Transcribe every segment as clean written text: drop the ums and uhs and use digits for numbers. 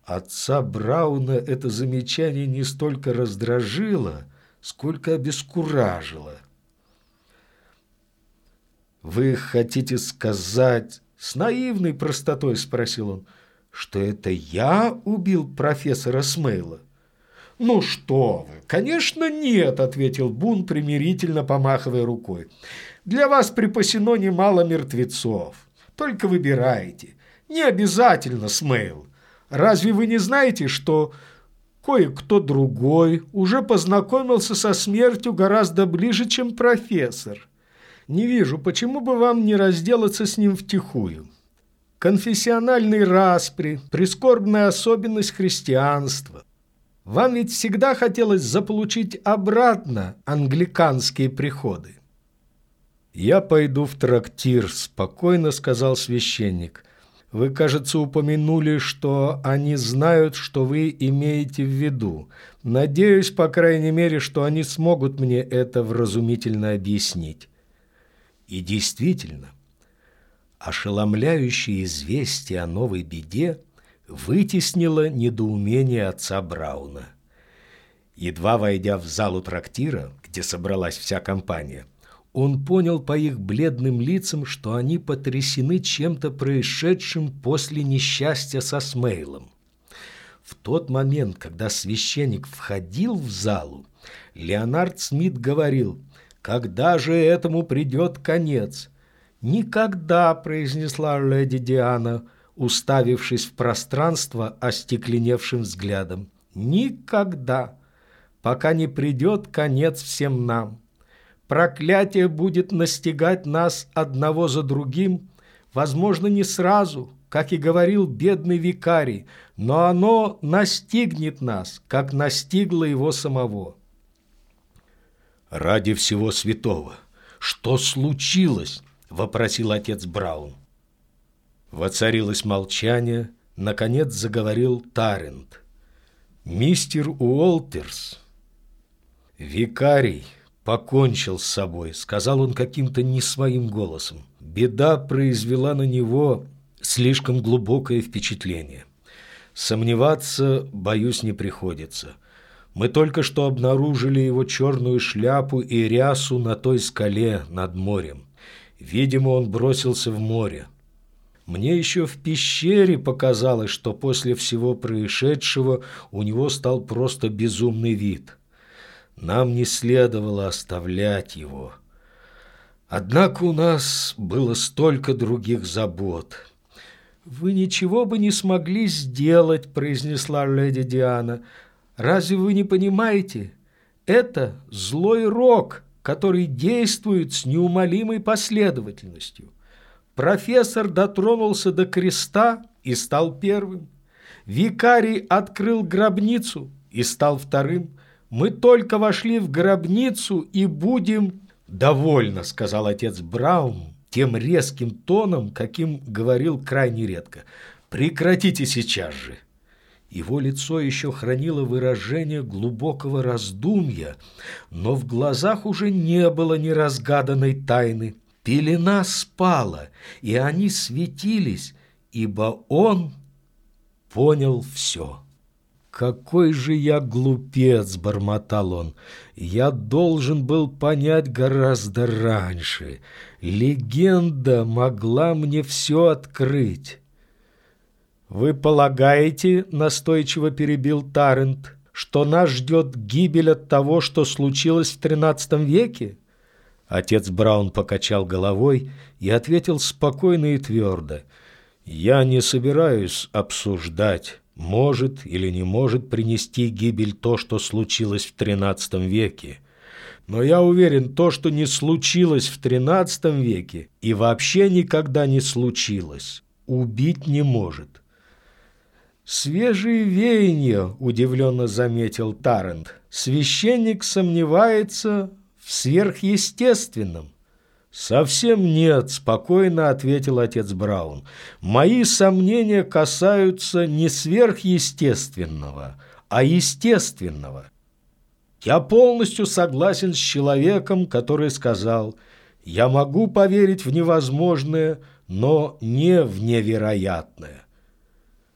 Отца Брауна это замечание не столько раздражило, сколько обескуражило. «Вы хотите сказать, — с наивной простотой спросил он, — что это я убил профессора Смейла?» «Ну что вы, конечно, нет, — ответил Бун, примирительно помахивая рукой. Для вас припасено немало мертвецов. Только выбирайте. Не обязательно Смейл. Разве вы не знаете, что кое-кто другой уже познакомился со смертью гораздо ближе, чем профессор? Не вижу, почему бы вам не разделаться с ним втихую. Конфессиональные распри, прискорбная особенность христианства. Вам ведь всегда хотелось заполучить обратно англиканские приходы». «Я пойду в трактир», — спокойно сказал священник. «Вы, кажется, упомянули, что они знают, что вы имеете в виду. Надеюсь, по крайней мере, что они смогут мне это вразумительно объяснить». И действительно, ошеломляющее известие о новой беде вытеснило недоумение отца Брауна. Едва войдя в залу трактира, где собралась вся компания, он понял по их бледным лицам, что они потрясены чем-то происшедшим после несчастья со Смейлом. В тот момент, когда священник входил в залу, Леонард Смит говорил: «Когда же этому придет конец?» «Никогда», — произнесла леди Диана, уставившись в пространство остекленевшим взглядом. «Никогда, пока не придет конец всем нам. Проклятие будет настигать нас одного за другим, возможно, не сразу, как и говорил бедный викарий, но оно настигнет нас, как настигло его самого». «Ради всего святого, что случилось?» — вопросил отец Браун. Воцарилось молчание. Наконец заговорил Таррент. «Мистер Уолтерс, викарий покончил с собой», — сказал он каким-то не своим голосом. «Беда произвела на него слишком глубокое впечатление. Сомневаться, боюсь, не приходится. Мы только что обнаружили его черную шляпу и рясу на той скале над морем. Видимо, он бросился в море. Мне еще в пещере показалось, что после всего происшедшего у него стал просто безумный вид. Нам не следовало оставлять его. Однако у нас было столько других забот». «Вы ничего бы не смогли сделать», — произнесла леди Диана. «Разве вы не понимаете? Это злой рок, который действует с неумолимой последовательностью. Профессор дотронулся до креста и стал первым. Викарий открыл гробницу и стал вторым. Мы только вошли в гробницу и будем...» «Довольно», — сказал отец Браун тем резким тоном, каким говорил крайне редко. «Прекратите сейчас же». Его лицо еще хранило выражение глубокого раздумья, но в глазах уже не было неразгаданной тайны. Пелена спала, и они светились, ибо он понял все. «Какой же я глупец!» — бормотал он. «Я должен был понять гораздо раньше. Легенда могла мне все открыть». «Вы полагаете, — настойчиво перебил Таррент, — что нас ждет гибель от того, что случилось в XIII веке?» Отец Браун покачал головой и ответил спокойно и твердо: «Я не собираюсь обсуждать, может или не может принести гибель то, что случилось в XIII веке. Но я уверен, то, что не случилось в XIII веке и вообще никогда не случилось, убить не может». «Свежие веяния», — удивленно заметил Таррент. «Священник сомневается в сверхъестественном». «Совсем нет», — спокойно ответил отец Браун. «Мои сомнения касаются не сверхъестественного, а естественного. Я полностью согласен с человеком, который сказал: я могу поверить в невозможное, но не в невероятное».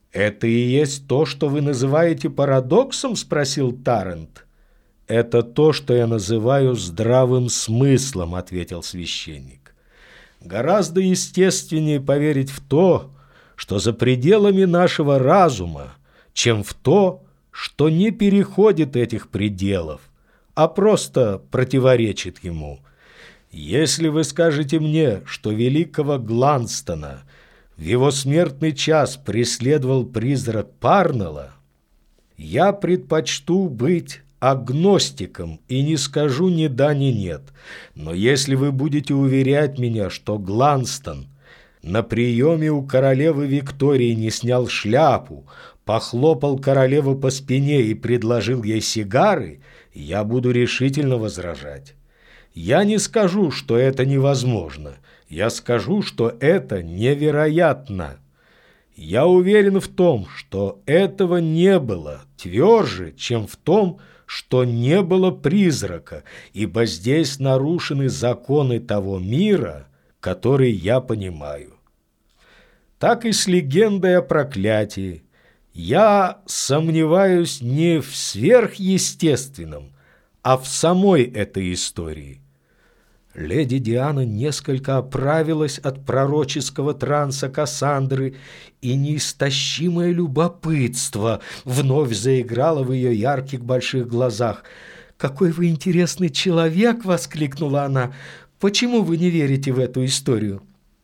«Это и есть то, что вы называете парадоксом?» – спросил Тарент. «Это то, что я называю здравым смыслом», – ответил священник. «Гораздо естественнее поверить в то, что за пределами нашего разума, чем в то, что не переходит этих пределов, а просто противоречит ему. Если вы скажете мне, что великого Гланстона в его смертный час преследовал призрак Парнелла, я предпочту быть агностиком и не скажу ни да, ни нет. Но если вы будете уверять меня, что Гланстон на приеме у королевы Виктории не снял шляпу, похлопал королеву по спине и предложил ей сигары, я буду решительно возражать. Я не скажу, что это невозможно. Я скажу, что это невероятно. Я уверен в том, что этого не было, тверже, чем в том, что не было призрака, ибо здесь нарушены законы того мира, который я понимаю. Так и с легендой о проклятии. Я сомневаюсь не в сверхъестественном, а в самой этой истории. Леди Диана несколько оправилась от пророческого транса Кассандры, и неистощимое любопытство вновь заиграло в ее ярких больших глазах. «Какой вы интересный человек!» — воскликнула она. «Почему вы не верите в эту историю?»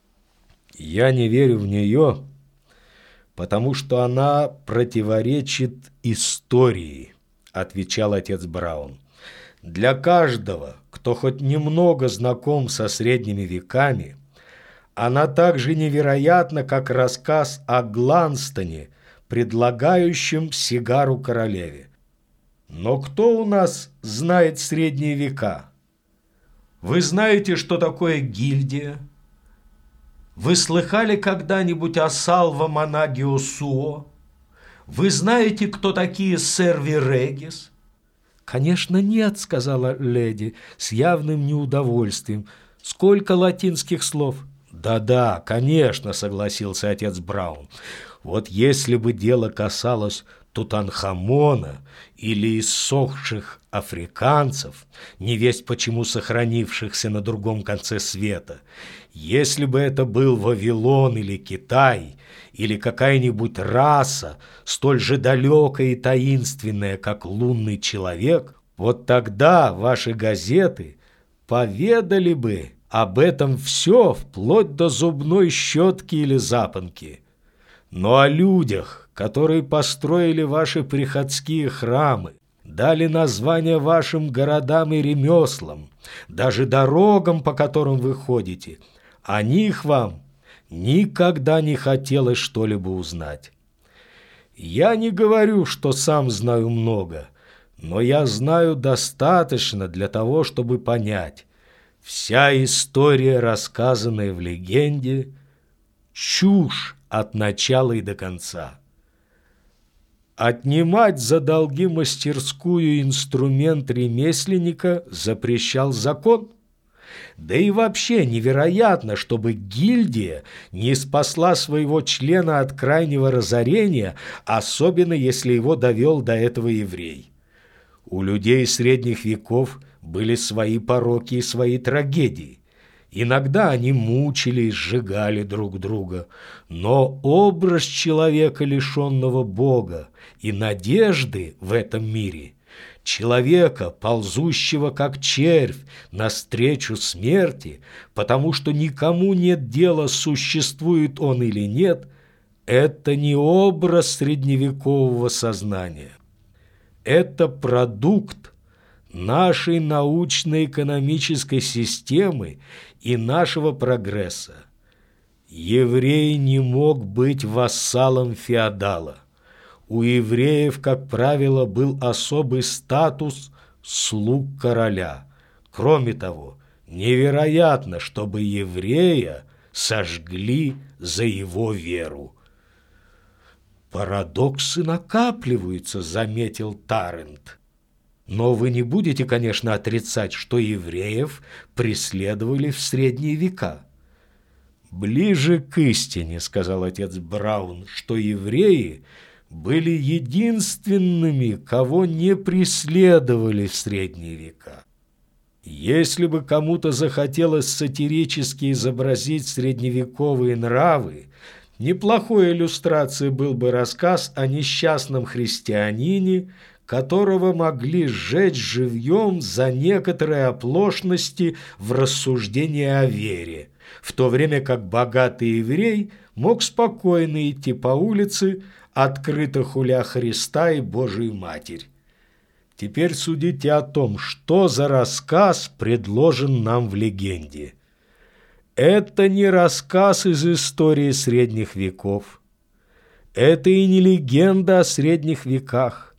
«Я не верю в нее, потому что она противоречит истории», — отвечал отец Браун. «Для каждого, кто хоть немного знаком со средними веками, она так же невероятна, как рассказ о Гланстоне, предлагающем сигару королеве. Но кто у нас знает средние века? Вы знаете, что такое гильдия? Вы слыхали когда-нибудь о Салва Монагио Суо? Вы знаете, кто такие серви регис?» «Конечно, нет», — сказала леди с явным неудовольствием. «Сколько латинских слов?» «Да-да, конечно», — согласился отец Браун. «Вот если бы дело касалось Тутанхамона или иссохших африканцев, невесть почему сохранившихся на другом конце света, если бы это был Вавилон или Китай, или какая-нибудь раса, столь же далекая и таинственная, как лунный человек, вот тогда ваши газеты поведали бы об этом все, вплоть до зубной щетки или запонки. Но о людях, которые построили ваши приходские храмы, дали названия вашим городам и ремеслам, даже дорогам, по которым вы ходите, о них вам никогда не хотелось что-либо узнать. Я не говорю, что сам знаю много, но я знаю достаточно для того, чтобы понять, вся история, рассказанная в легенде, чушь от начала и до конца. Отнимать за долги мастерскую инструмент ремесленника запрещал закон. Да и вообще невероятно, чтобы гильдия не спасла своего члена от крайнего разорения, особенно если его довел до этого еврей. У людей средних веков были свои пороки и свои трагедии. Иногда они мучили и сжигали друг друга, но образ человека, лишенного Бога и надежды в этом мире, человека, ползущего как червь навстречу смерти, потому что никому нет дела, существует он или нет, это не образ средневекового сознания. Это продукт нашей научно-экономической системы и нашего прогресса. Еврей не мог быть вассалом феодала. У евреев, как правило, был особый статус слуг короля. Кроме того, невероятно, чтобы еврея сожгли за его веру. «Парадоксы накапливаются», — заметил Тарент. «Но вы не будете, конечно, отрицать, что евреев преследовали в средние века». «Ближе к истине, — сказал отец Браун, — что евреи были единственными, кого не преследовали в средние века. Если бы кому-то захотелось сатирически изобразить средневековые нравы, неплохой иллюстрацией был бы рассказ о несчастном христианине, которого могли сжечь живьем за некоторые оплошности в рассуждении о вере, в то время как богатый еврей мог спокойно идти по улице, открыто хуля Христа и Божию Матерь. Теперь судите о том, что за рассказ предложен нам в легенде. Это не рассказ из истории средних веков. Это и не легенда о средних веках.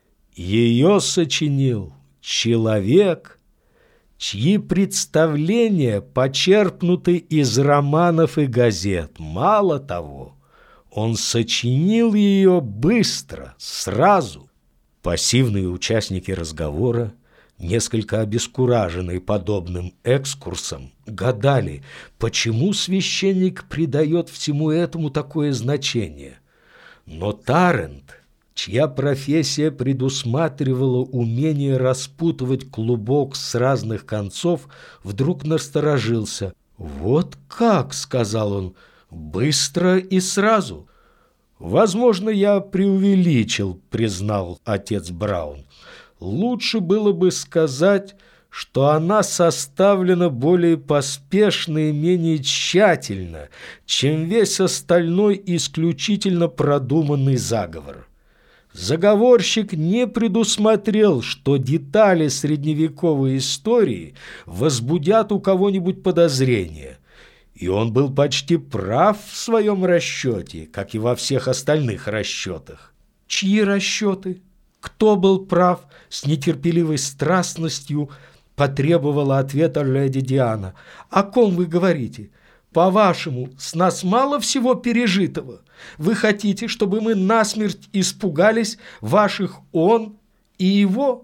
Ее сочинил человек, чьи представления почерпнуты из романов и газет. Мало того, он сочинил ее быстро, сразу. Пассивные участники разговора, несколько обескураженные подобным экскурсом, гадали, почему священник придает всему этому такое значение. Но Тарент, чья профессия предусматривала умение распутывать клубок с разных концов, вдруг насторожился. «Вот как, — сказал он, — быстро и сразу». «Возможно, я преувеличил, — признал отец Браун. Лучше было бы сказать, что она составлена более поспешно и менее тщательно, чем весь остальной исключительно продуманный заговор. Заговорщик не предусмотрел, что детали средневековой истории возбудят у кого-нибудь подозрения. И он был почти прав в своем расчете, как и во всех остальных расчетах». «Чьи расчеты? Кто был прав?» — с нетерпеливой страстностью потребовала ответа леди Диана. «О ком вы говорите? По-вашему, с нас мало всего пережитого? Вы хотите, чтобы мы насмерть испугались ваших он и его?»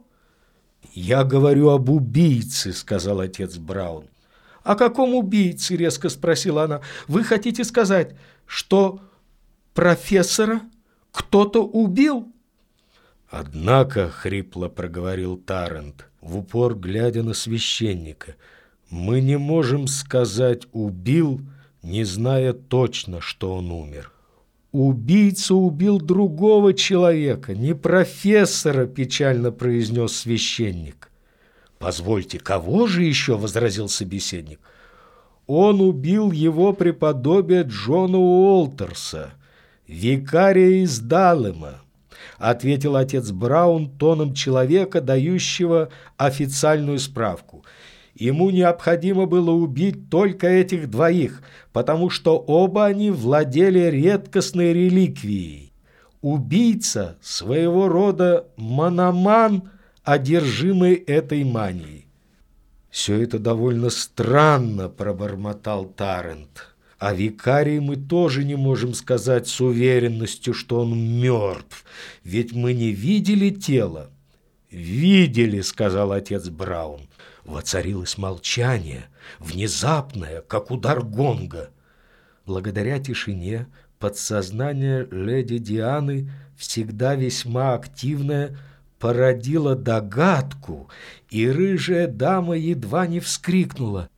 «Я говорю об убийце», — сказал отец Браун. «О каком убийце?» — резко спросила она. «Вы хотите сказать, что профессора кто-то убил?» «Однако, — хрипло проговорил Тарент, в упор глядя на священника, — мы не можем сказать «убил», не зная точно, что он умер». «Убийца убил другого человека, не профессора», — печально произнес священник. «Позвольте, кого же еще?» — возразил собеседник. «Он убил его преподобие Джона Уолтерса, викария из Даллема», — ответил отец Браун тоном человека, дающего официальную справку. «Ему необходимо было убить только этих двоих, потому что оба они владели редкостной реликвией. Убийца — своего рода мономан, одержимый этой манией». «Все это довольно странно», — пробормотал Тарент. «О викарии мы тоже не можем сказать с уверенностью, что он мертв, ведь мы не видели тело». «Видели», — сказал отец Браун. Воцарилось молчание, внезапное, как удар гонга. Благодаря тишине подсознание леди Дианы, всегда весьма активное, породило догадку, и рыжая дама едва не вскрикнула.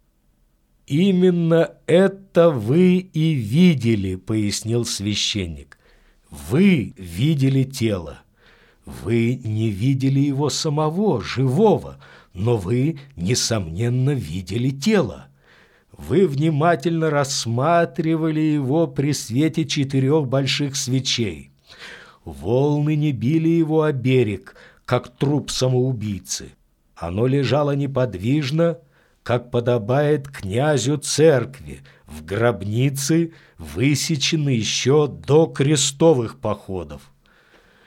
«Именно это вы и видели», — пояснил священник. «Вы видели тело. Вы не видели его самого, живого, но вы, несомненно, видели тело. Вы внимательно рассматривали его при свете 4 больших свечей. Волны не били его о берег, как труп самоубийцы. Оно лежало неподвижно, как подобает князю церкви, в гробнице, высеченной еще до крестовых походов.